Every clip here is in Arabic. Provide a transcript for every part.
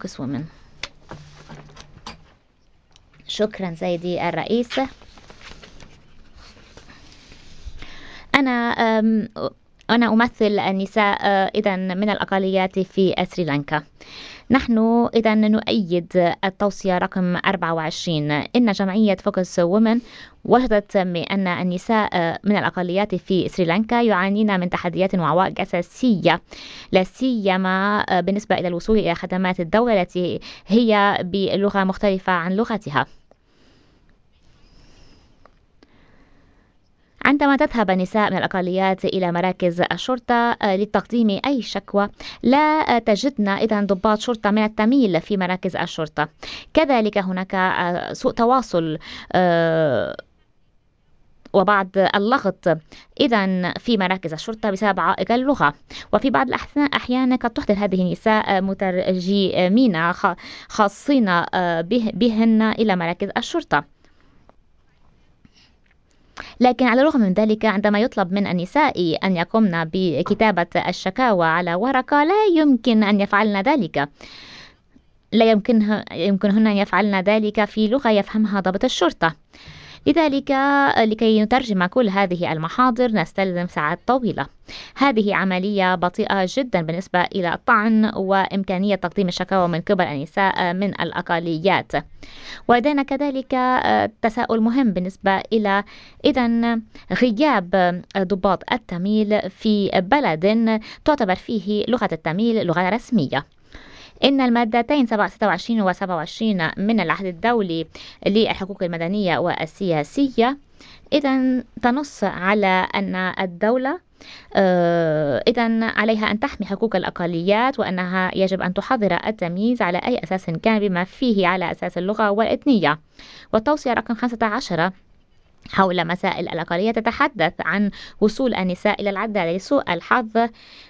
Focus Women. شكرا سيدي الرئيس. أنا أمثل النساء إذن من الأقليات في سريلانكا. نحن إذن نؤيد التوصية رقم 24. إن جمعية فوكس وومن وجدت بأن النساء من الأقليات في سريلانكا يعانين من تحديات وعوائق أساسية، لا سيما بالنسبة إلى الوصول إلى خدمات الدولة التي هي بلغة مختلفة عن لغتها. عندما تذهب النساء من الأقليات إلى مراكز الشرطة لتقديم أي شكوى، لا تجدن إذن ضباط شرطة من التميل في مراكز الشرطة. كذلك هناك سوء تواصل وبعض اللغط إذن في مراكز الشرطة بسبب عائق اللغة. وفي بعض الأحيان قد تحضر هذه النساء مترجمين خاصين بهن إلى مراكز الشرطة. لكن على الرغم من ذلك، عندما يطلب من النساء أن يقمن بكتابة الشكاوى على ورقة، لا يمكن أن يفعلن ذلك. لا يمكنهن أن يفعلن ذلك في لغة يفهمها ضابط الشرطة. لذلك لكي نترجم كل هذه المحاضر نستلزم ساعات طويلة. هذه عملية بطيئة جدا بالنسبة إلى الطعن وإمكانية تقديم الشكاوى من قبل النساء من الأقليات. ولدينا كذلك تساؤل مهم بالنسبة إلى إذن غياب ضباط التميل في بلد تعتبر فيه لغة التميل لغة رسمية. إن المادتين 26 و 27 من العهد الدولي للحقوق المدنية والسياسية إذن تنص على أن الدولة إذن عليها أن تحمي حقوق الأقليات، وأنها يجب أن تحظر التمييز على أي أساس كان بما فيه على أساس اللغة والإثنية. والتوصية رقم 15 حول مسائل الأقلية تتحدث عن وصول النساء إلى العدالة. لسوء الحظ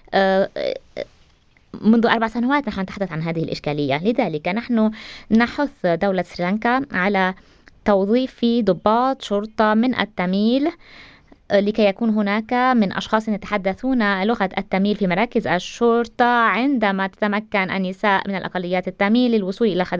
منذ 4 سنوات نحن نتحدث عن هذه الإشكالية. لذلك نحن نحث دولة سريلانكا على توظيف ضباط شرطة من التميل لكي يكون هناك من أشخاص يتحدثون لغة التميل في مراكز الشرطة عندما تتمكن النساء من الأقليات التميل للوصول إلى خدمات